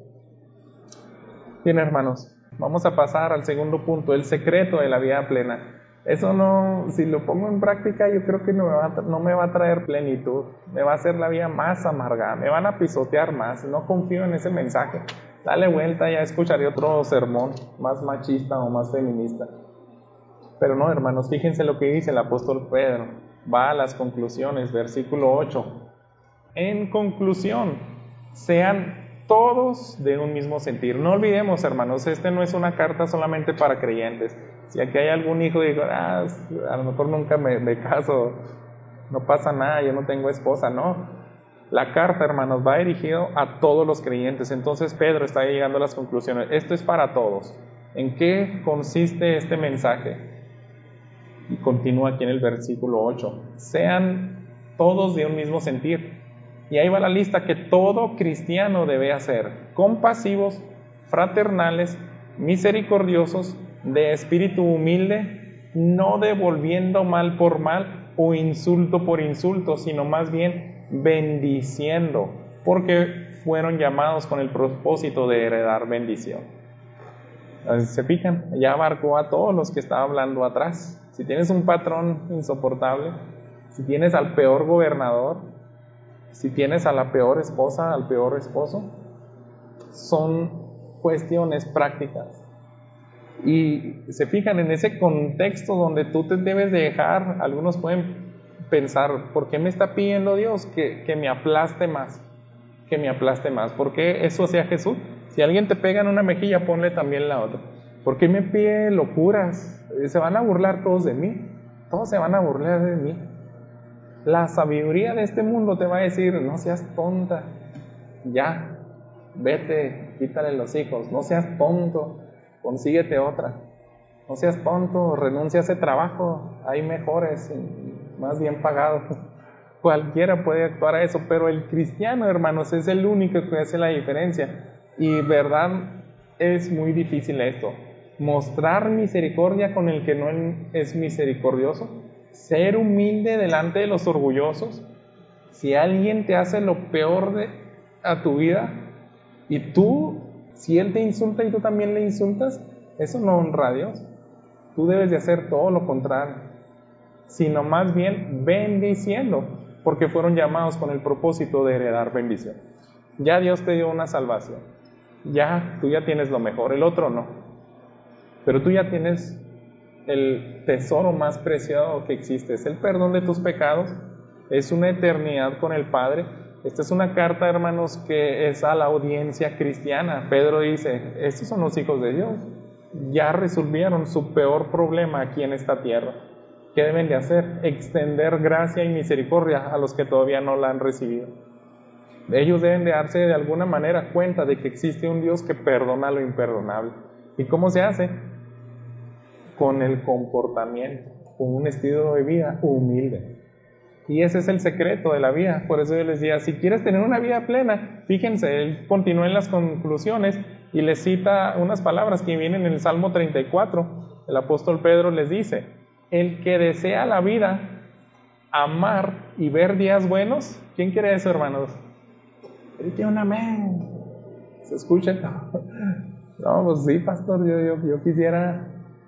Bien, hermanos, vamos a pasar al segundo punto, el secreto de la vida plena. Eso no, si lo pongo en práctica, yo creo que no me, va a, no me va a traer plenitud, me va a hacer la vida más amarga, me van a pisotear más. No confío en ese mensaje. Dale vuelta, ya escucharé otro sermón más machista o más feminista. Pero no, hermanos, fíjense lo que dice el apóstol Pedro. Va a las conclusiones, versículo ocho. En conclusión, sean todos de un mismo sentir. No olvidemos, hermanos, este no es una carta solamente para creyentes. Si aquí hay algún hijo y digo, ah, a lo mejor nunca me, me caso, no pasa nada, yo no tengo esposa, no. La carta, hermanos, va dirigido a todos los creyentes. Entonces Pedro está llegando a las conclusiones. Esto es para todos. ¿En qué consiste este mensaje? Y continúa aquí en el versículo ocho. Sean todos de un mismo sentir. Y ahí va la lista que todo cristiano debe hacer: compasivos, fraternales, misericordiosos, de espíritu humilde, no devolviendo mal por mal o insulto por insulto, sino más bien bendiciendo, porque fueron llamados con el propósito de heredar bendición. ¿Se fijan? Ya abarcó a todos los que estaba hablando atrás. Si tienes un patrón insoportable, si tienes al peor gobernador, si tienes a la peor esposa, al peor esposo, son cuestiones prácticas. Y se fijan en ese contexto donde tú te debes de dejar. Algunos pueden pensar, ¿por qué me está pidiendo Dios que, que me aplaste más? Que me aplaste más. ¿Por qué eso hacía Jesús? Si alguien te pega en una mejilla, ponle también la otra. ¿Por qué me pide locuras? Se van a burlar todos de mí. Todos se van a burlar de mí. La sabiduría de este mundo te va a decir, no seas tonta, ya, vete, quítale los hijos, no seas tonto, consíguete otra, no seas tonto, renuncia a ese trabajo, hay mejores, más bien pagados. Cualquiera puede actuar a eso, pero el cristiano, hermanos, es el único que hace la diferencia. Y verdad, es muy difícil esto, mostrar misericordia con el que no es misericordioso. Ser humilde delante de los orgullosos. Si alguien te hace lo peor de, a tu vida, y tú, si él te insulta y tú también le insultas, eso no honra a Dios. Tú debes de hacer todo lo contrario, sino más bien bendiciendo, porque fueron llamados con el propósito de heredar bendición. Ya Dios te dio una salvación, ya tú ya tienes lo mejor, el otro no, pero tú ya tienes el tesoro más preciado que existe, es el perdón de tus pecados, es una eternidad con el Padre. Esta es una carta, hermanos, que es a la audiencia cristiana. Pedro dice, estos son los hijos de Dios, ya resolvieron su peor problema aquí en esta tierra. ¿Qué deben de hacer? Extender gracia y misericordia a los que todavía no la han recibido. Ellos deben de darse de alguna manera cuenta de que existe un Dios que perdona lo imperdonable. ¿Y cómo se hace? Con el comportamiento, con un estilo de vida humilde. Y ese es el secreto de la vida. Por eso yo les decía, si quieres tener una vida plena, fíjense, él continúa en las conclusiones y les cita unas palabras que vienen en el Salmo treinta y cuatro. El apóstol Pedro les dice, el que desea la vida, amar y ver días buenos, ¿quién quiere eso, hermanos? Grite un amén. Se escucha todo. No, pues sí, pastor, yo, yo, yo quisiera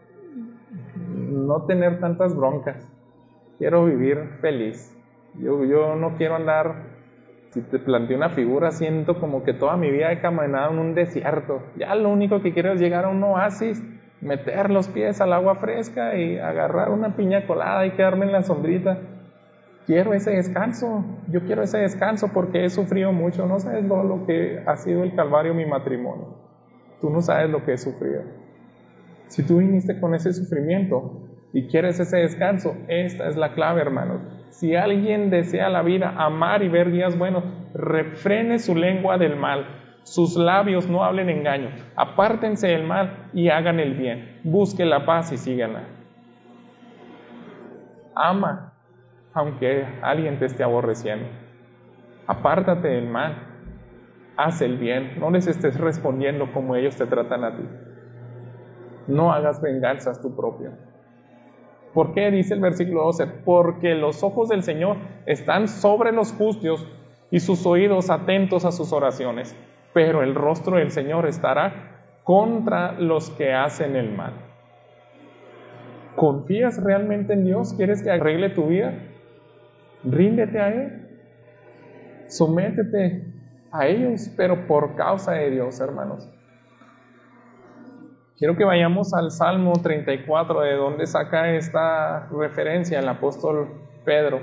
no tener tantas broncas. Quiero vivir feliz. Yo, yo no quiero andar, si te planteo una figura, siento como que toda mi vida he caminado en un desierto. Ya lo único que quiero es llegar a un oasis, meter los pies al agua fresca y agarrar una piña colada y quedarme en la sombrita. Quiero ese descanso, yo quiero ese descanso porque he sufrido mucho. No sabes lo, lo que ha sido el calvario mi matrimonio. Tú no sabes lo que he sufrido. Si tú viniste con ese sufrimiento y quieres ese descanso, esta es la clave, hermanos. Si alguien desea la vida, amar y ver días buenos, refrene su lengua del mal, sus labios no hablen engaño, apártense del mal y hagan el bien, busque la paz y síganla. Ama, aunque alguien te esté aborreciendo. Apártate del mal, haz el bien, no les estés respondiendo como ellos te tratan a ti. No hagas venganzas tú propio. ¿Por qué? Dice el versículo doce, porque los ojos del Señor están sobre los justos y sus oídos atentos a sus oraciones, pero el rostro del Señor estará contra los que hacen el mal. ¿Confías realmente en Dios? ¿Quieres que arregle tu vida? Ríndete a Él. Sométete a ellos, pero por causa de Dios, hermanos. Quiero que vayamos al Salmo treinta y cuatro, de donde saca esta referencia el apóstol Pedro.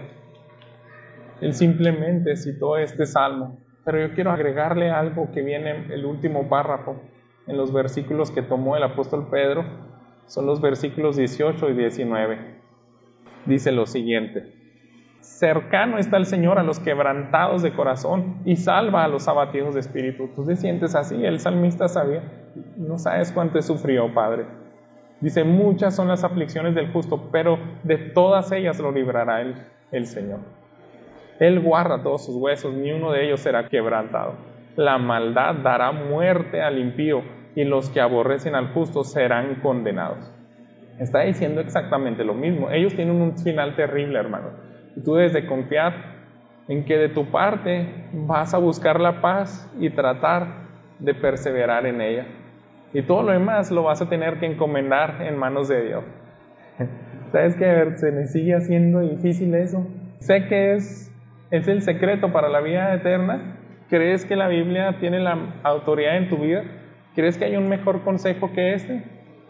Él simplemente citó este salmo, pero yo quiero agregarle algo que viene en el último párrafo, en los versículos que tomó el apóstol Pedro, son los versículos dieciocho y diecinueve. Dice lo siguiente: cercano está el Señor a los quebrantados de corazón y salva a los abatidos de espíritu. Tú te sientes así, el salmista sabía, no sabes cuánto he sufrido, Padre. Dice, muchas son las aflicciones del justo, pero de todas ellas lo librará el, el Señor. Él guarda todos sus huesos, ni uno de ellos será quebrantado. La maldad dará muerte al impío, y los que aborrecen al justo serán condenados. Está diciendo exactamente lo mismo. Ellos tienen un final terrible, hermano. Y tú debes de confiar en que de tu parte vas a buscar la paz y tratar de perseverar en ella. Y todo lo demás lo vas a tener que encomendar en manos de Dios. ¿Sabes que se me sigue haciendo difícil eso? Sé que es, es el secreto para la vida eterna. ¿Crees que la Biblia tiene la autoridad en tu vida? ¿Crees que hay un mejor consejo que este?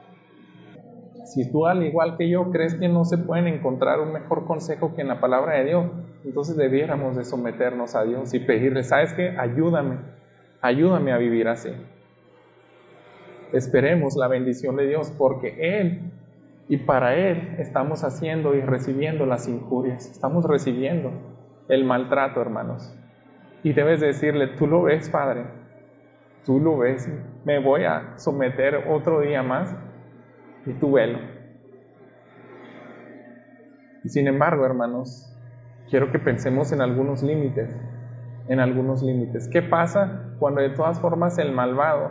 Si tú, al igual que yo, crees que no se pueden encontrar un mejor consejo que en la palabra de Dios, entonces debiéramos de someternos a Dios y pedirle, ¿sabes qué? Ayúdame, ayúdame a vivir así. Esperemos la bendición de Dios, porque Él y para Él estamos haciendo y recibiendo las injurias, estamos recibiendo el maltrato, hermanos. Y debes decirle, tú lo ves, Padre, tú lo ves, me voy a someter otro día más y tú velo. Y sin embargo, hermanos, quiero que pensemos en algunos límites, en algunos límites. ¿Qué pasa cuando de todas formas el malvado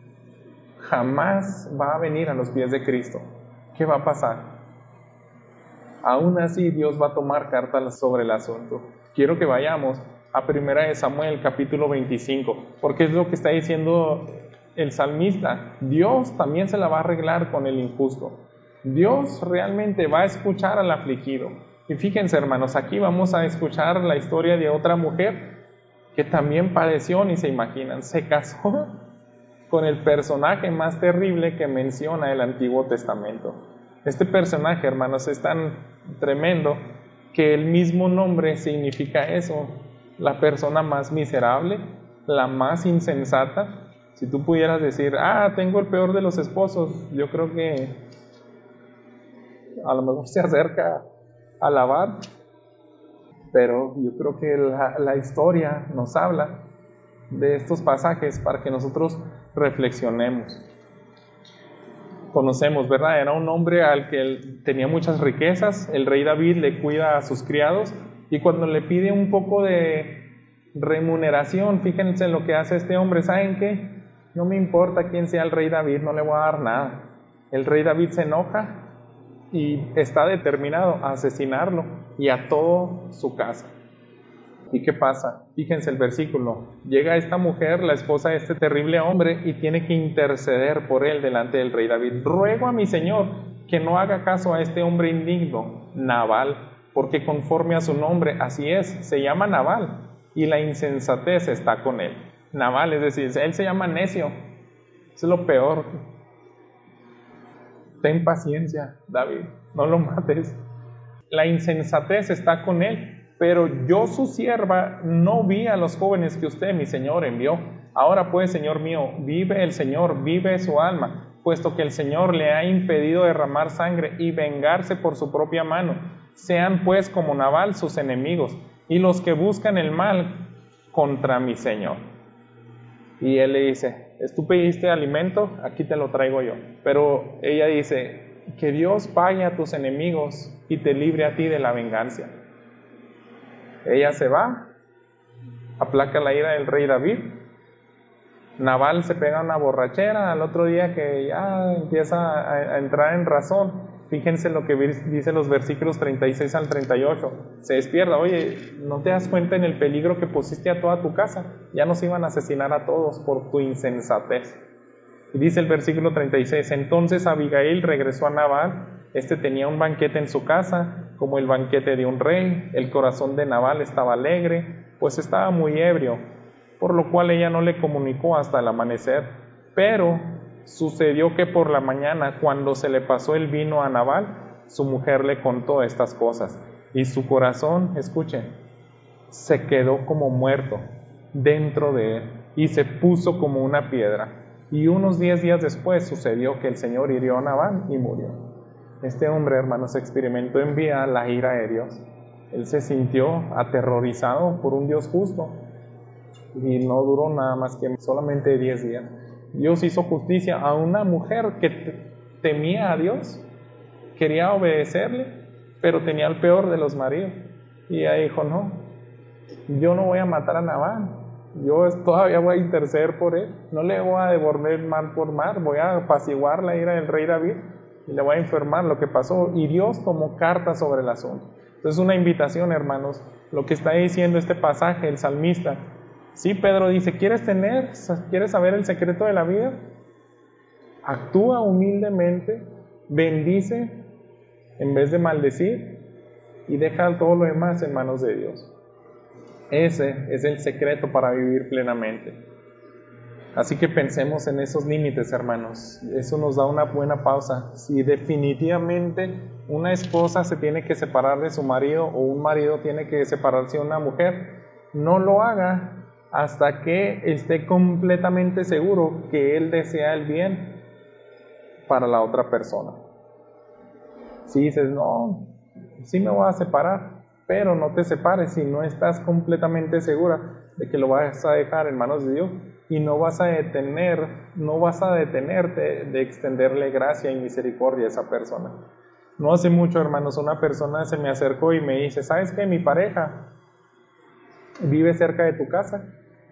jamás va a venir a los pies de Cristo? ¿Qué va a pasar? Aún así, Dios va a tomar cartas sobre el asunto. Quiero que vayamos a Primera de Samuel, capítulo veinticinco, porque es lo que está diciendo el salmista. Dios también se la va a arreglar con el injusto. Dios realmente va a escuchar al afligido. Y fíjense, hermanos, aquí vamos a escuchar la historia de otra mujer que también padeció, ni se imaginan, se casó con el personaje más terrible que menciona el Antiguo Testamento. Este personaje, hermanos, es tan tremendo que el mismo nombre significa eso: la persona más miserable, la más insensata. Si tú pudieras decir, ah, tengo el peor de los esposos, yo creo que a lo mejor se acerca a Labán, pero yo creo que la, la historia nos habla de estos pasajes para que nosotros reflexionemos. Conocemos, ¿verdad? Era un hombre al que él tenía muchas riquezas. El rey David le cuida a sus criados, y cuando le pide un poco de remuneración, fíjense lo que hace este hombre. ¿Saben qué? No me importa quién sea el rey David, no le voy a dar nada. El rey David se enoja y está determinado a asesinarlo y a toda su casa. ¿Y qué pasa? Fíjense el versículo. Llega esta mujer, la esposa de este terrible hombre, y tiene que interceder por él delante del rey David. Ruego a mi señor que no haga caso a este hombre indigno, Nabal, porque conforme a su nombre, así es, se llama Nabal, y la insensatez está con él. Nabal, es decir, él se llama necio. Eso es lo peor. Ten paciencia, David, no lo mates. La insensatez está con él. Pero yo, su sierva, no vi a los jóvenes que usted, mi señor, envió. Ahora pues, señor mío, vive el Señor, vive su alma, puesto que el Señor le ha impedido derramar sangre y vengarse por su propia mano. Sean pues como Nabal sus enemigos, y los que buscan el mal contra mi Señor. Y él le dice, tú pediste alimento, aquí te lo traigo yo. Pero ella dice, que Dios pague a tus enemigos y te libre a ti de la venganza. Ella se va, aplaca la ira del rey David. Nabal se pega una borrachera, al otro día que ya empieza a, a entrar en razón. Fíjense lo que dice los versículos treinta y seis al treinta y ocho. Se despierta, oye, ¿no te das cuenta en el peligro que pusiste a toda tu casa? Ya nos iban a asesinar a todos por tu insensatez. Y dice el versículo treinta y seis, entonces Abigail regresó a Nabal. Este tenía un banquete en su casa, como el banquete de un rey. El corazón de Nabal estaba alegre, pues estaba muy ebrio, por lo cual ella no le comunicó hasta el amanecer. Pero sucedió que por la mañana, cuando se le pasó el vino a Nabal, su mujer le contó estas cosas, y su corazón, escuchen, se quedó como muerto dentro de él, y se puso como una piedra. Y unos diez días después sucedió que el Señor hirió a Nabal y murió. Este hombre, hermanos, experimentó en vida la ira de Dios. Él se sintió aterrorizado por un Dios justo y no duró nada más que solamente diez días. Dios hizo justicia a una mujer que temía a Dios, quería obedecerle, pero tenía el peor de los maridos. Y ella dijo, no, yo no voy a matar a Nabal, yo todavía voy a interceder por él, no le voy a devolver mal por mal, voy a apaciguar la ira del rey David y le voy a informar lo que pasó. Y Dios tomó cartas sobre el asunto. Entonces, una invitación, hermanos, lo que está diciendo este pasaje, el salmista. Sí, Pedro dice, ¿quieres tener, quieres saber el secreto de la vida? Actúa humildemente, bendice en vez de maldecir y deja todo lo demás en manos de Dios. Ese es el secreto para vivir plenamente. Así que pensemos en esos límites, hermanos. Eso nos da una buena pausa. Si definitivamente una esposa se tiene que separar de su marido o un marido tiene que separarse de una mujer, no lo haga hasta que esté completamente seguro que él desea el bien para la otra persona. Si dices, no, sí me voy a separar, pero no te separes si no estás completamente segura de que lo vas a dejar en manos de Dios y no vas a detener, no vas a detenerte de extenderle gracia y misericordia a esa persona. No hace mucho, hermanos, una persona se me acercó y me dice, ¿sabes qué? Mi pareja vive cerca de tu casa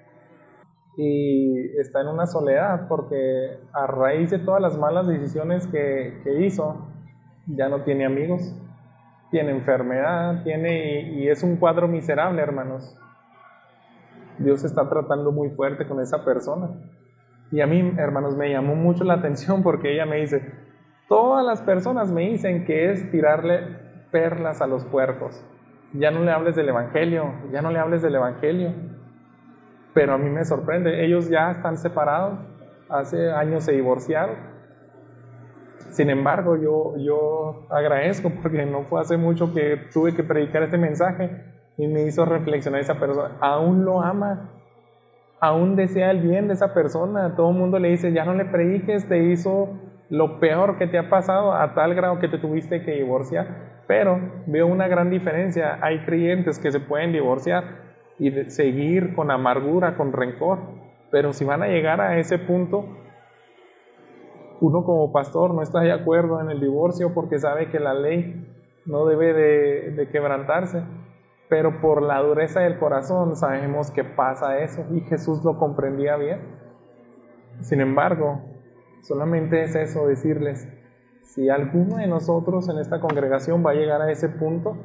y está en una soledad porque a raíz de todas las malas decisiones que, que hizo, ya no tiene amigos, tiene enfermedad, tiene y, y es un cuadro miserable, hermanos. Dios está tratando muy fuerte con esa persona. Y a mí, hermanos, me llamó mucho la atención porque ella me dice, todas las personas me dicen que es tirarle perlas a los puercos. Ya no le hables del evangelio, ya no le hables del evangelio. Pero a mí me sorprende, ellos ya están separados, hace años se divorciaron. Sin embargo, yo, yo agradezco porque no fue hace mucho que tuve que predicar este mensaje y me hizo reflexionar esa persona. Aún lo ama, aún desea el bien de esa persona. Todo el mundo le dice, ya no le prediques, te hizo lo peor que te ha pasado a tal grado que te tuviste que divorciar. Pero veo una gran diferencia. Hay creyentes que se pueden divorciar y de seguir con amargura, con rencor. Pero si van a llegar a ese punto, uno como pastor no está de acuerdo en el divorcio porque sabe que la ley no debe de, de quebrantarse. Pero por la dureza del corazón sabemos que pasa eso y Jesús lo comprendía bien. Sin embargo, solamente es eso, decirles, si alguno de nosotros en esta congregación va a llegar a ese punto,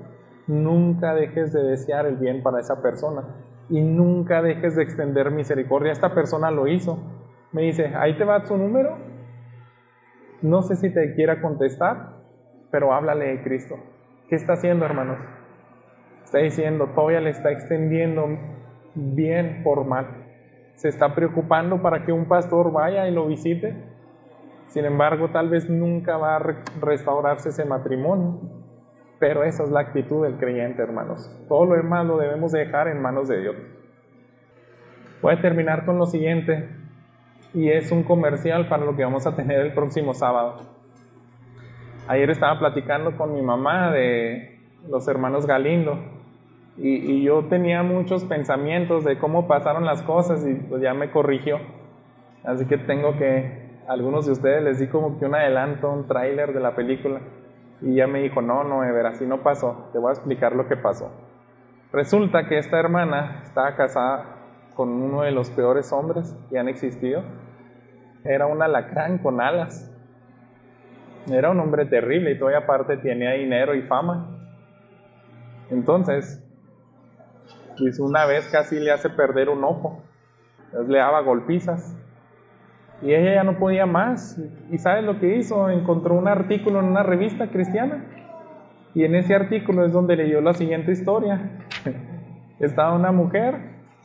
nunca dejes de desear el bien para esa persona y nunca dejes de extender misericordia. Esta persona lo hizo. Me dice, ahí te va su número. No sé si te quiera contestar, pero háblale de Cristo. ¿Qué está haciendo, hermanos? Está diciendo, todavía le está extendiendo bien por mal. Se está preocupando para que un pastor vaya y lo visite. Sin embargo, tal vez nunca va a restaurarse ese matrimonio. Pero esa es la actitud del creyente, hermanos. Todo lo demás lo debemos dejar en manos de Dios. Voy a terminar con lo siguiente, y es un comercial para lo que vamos a tener el próximo sábado. Ayer estaba platicando con mi mamá de los hermanos Galindo, y, y yo tenía muchos pensamientos de cómo pasaron las cosas, y pues ya me corrigió. Así que tengo que, a algunos de ustedes les di como que un adelanto, un tráiler de la película. Y ya me dijo, no, no, Ever, así no pasó, te voy a explicar lo que pasó. Resulta que esta hermana estaba casada con uno de los peores hombres que han existido. Era un alacrán con alas. Era un hombre terrible y todavía aparte tenía dinero y fama. Entonces, pues una vez casi le hace perder un ojo. Entonces le daba golpizas. Y ella ya no podía más. ¿Y sabes lo que hizo? Encontró un artículo en una revista cristiana. Y en ese artículo es donde leyó la siguiente historia. Estaba una mujer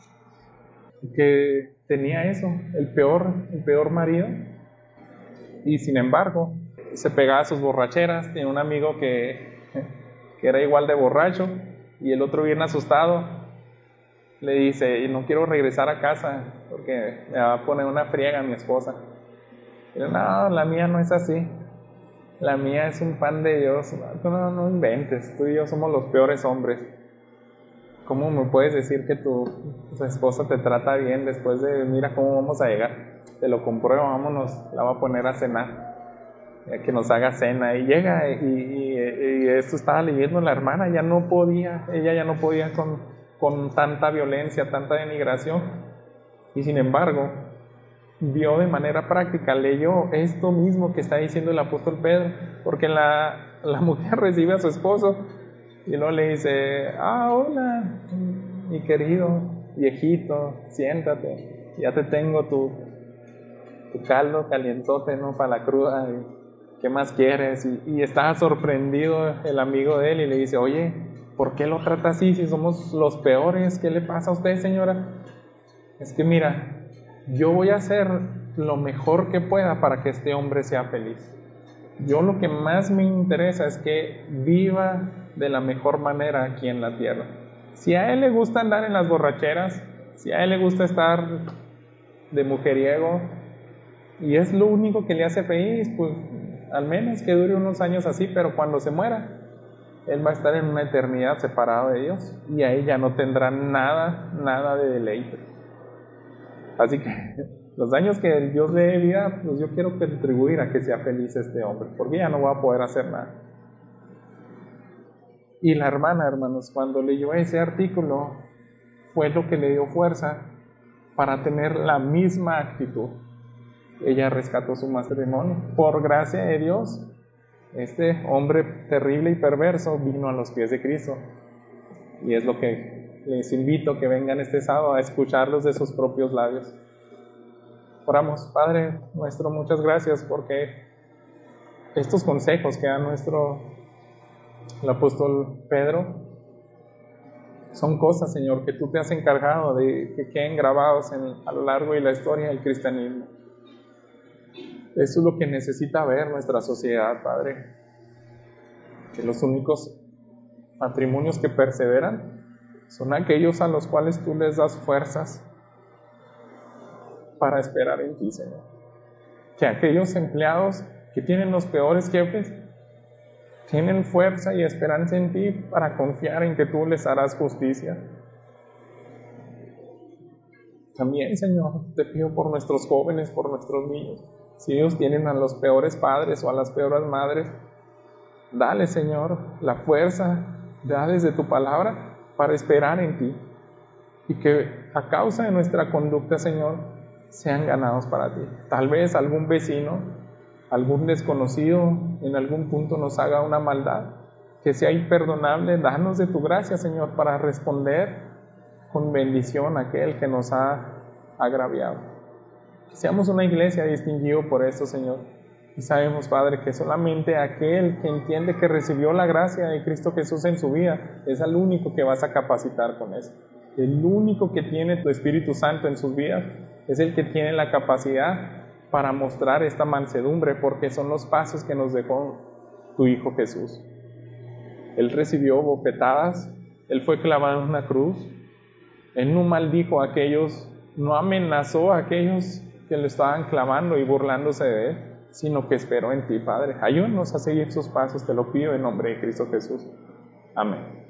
que tenía eso, el peor, el peor marido. Y sin embargo, se pegaba a sus borracheras. Tenía un amigo que, que era igual de borracho. Y el otro, bien asustado, le dice, no quiero regresar a casa porque me va a poner una friega a mi esposa. Y yo, no, la mía no es así. La mía es un pan de Dios. No, no inventes, tú y yo somos los peores hombres. ¿Cómo me puedes decir que tu, tu esposa te trata bien después de, mira cómo vamos a llegar? Te lo compruebo, vámonos, la voy a poner a cenar, que nos haga cena. Y llega, y, y, y esto estaba leyendo la hermana, ya no podía, ella ya no podía con, con tanta violencia, tanta denigración. Y sin embargo, vio de manera práctica, leyó esto mismo que está diciendo el apóstol Pedro, porque la, la mujer recibe a su esposo y luego le dice, ah, hola, mi querido viejito, siéntate, ya te tengo tu, tu caldo calientote, ¿no?, para la cruda, y ¿qué más quieres? Y, y está sorprendido el amigo de él y le dice, oye, ¿por qué lo trata así si somos los peores? ¿Qué le pasa a usted, señora? Es que mira, yo voy a hacer lo mejor que pueda para que este hombre sea feliz. Yo lo que más me interesa es que viva de la mejor manera aquí en la tierra. Si a él le gusta andar en las borracheras, si a él le gusta estar de mujeriego y es lo único que le hace feliz, pues al menos que dure unos años así, pero cuando se muera, él va a estar en una eternidad separado de Dios y ahí ya no tendrá nada, nada de deleite. Así que los años que Dios le dé vida, pues yo quiero contribuir a que sea feliz este hombre, porque ya no voy a poder hacer nada. Y la hermana, hermanos, cuando leyó ese artículo, fue lo que le dio fuerza para tener la misma actitud. Ella rescató su matrimonio. Por gracia de Dios, este hombre terrible y perverso vino a los pies de Cristo. Y es lo que les invito, que vengan este sábado a escucharlos de sus propios labios. Oramos. Padre nuestro, muchas gracias porque estos consejos que da nuestro el apóstol Pedro son cosas, Señor, que tú te has encargado de que queden grabados en, a lo largo de la historia del cristianismo. Eso es lo que necesita ver nuestra sociedad, Padre, que los únicos matrimonios que perseveran son aquellos a los cuales tú les das fuerzas para esperar en ti, Señor. Que aquellos empleados que tienen los peores jefes tienen fuerza y esperanza en ti para confiar en que tú les harás justicia. También, Señor, te pido por nuestros jóvenes, por nuestros niños. Si ellos tienen a los peores padres o a las peores madres, dale, Señor, la fuerza, dale de tu palabra para esperar en ti. Y que a causa de nuestra conducta, Señor, sean ganados para ti. Tal vez algún vecino, algún desconocido en algún punto nos haga una maldad, que sea imperdonable, danos de tu gracia, Señor, para responder con bendición a aquel que nos ha agraviado. Que seamos una iglesia distinguida por esto, Señor. Y sabemos, Padre, que solamente aquel que entiende que recibió la gracia de Cristo Jesús en su vida es el único que vas a capacitar con eso. El único que tiene tu Espíritu Santo en sus vidas es el que tiene la capacidad para mostrar esta mansedumbre, porque son los pasos que nos dejó tu Hijo Jesús. Él recibió bofetadas, Él fue clavado en una cruz, Él no maldijo a aquellos, no amenazó a aquellos que lo estaban clavando y burlándose de Él, sino que esperó en ti, Padre. Ayúdanos a seguir sus pasos, te lo pido en nombre de Cristo Jesús. Amén.